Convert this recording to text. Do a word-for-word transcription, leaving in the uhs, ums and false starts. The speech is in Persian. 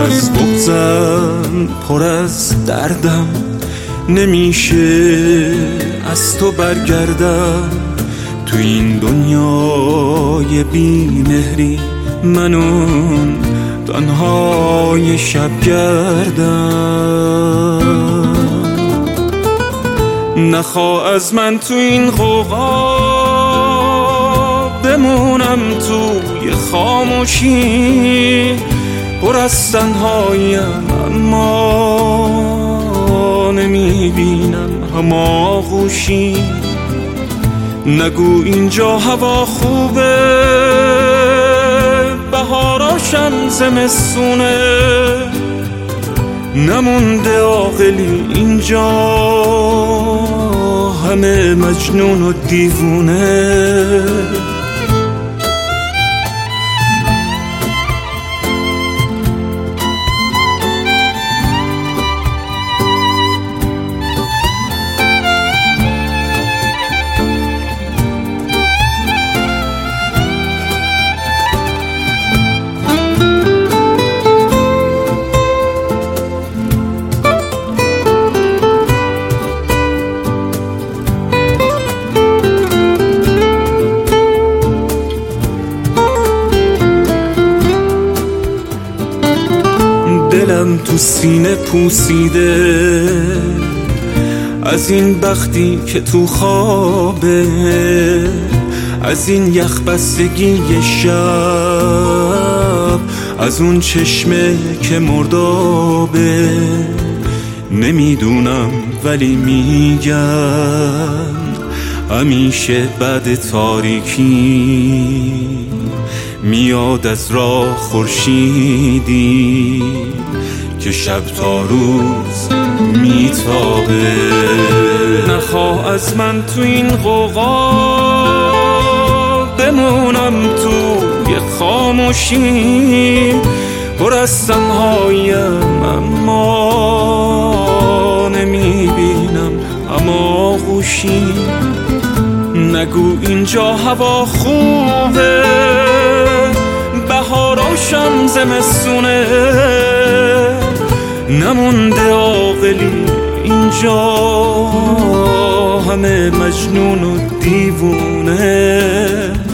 از بغضم پر از دردم، نمیشه از تو برگردم. تو این دنیای بی مهری من اون تنهای شبگردم. نخواه از من تو این غوغا بمونم توی خاموشی، پر از تنهاییم اما نمیبینم هماغوشی. نگو اینجا هوا خوبه، بهاراشم زمستونه، نمونده عاقلی اینجا، همه مجنون و دیوونه. دلم تو سینه پوسیده از این بختی که تو خوابه، از این یخ بستگی شب، از اون چشمه که مردابه. نمیدونم ولی میگن همیشه بعد تاریکی میاد از راه خورشیدی که شب تا روز میتابه. نخواه از من تو این غوغا بمونم توی خاموشی، پر از تنهاییم اما نمیبینم هماغوشی. نگو اینجا هوا خوبه، بهاراشم زمستونه، نمونده عاقلی اینجا، همه مجنون و دیوونه.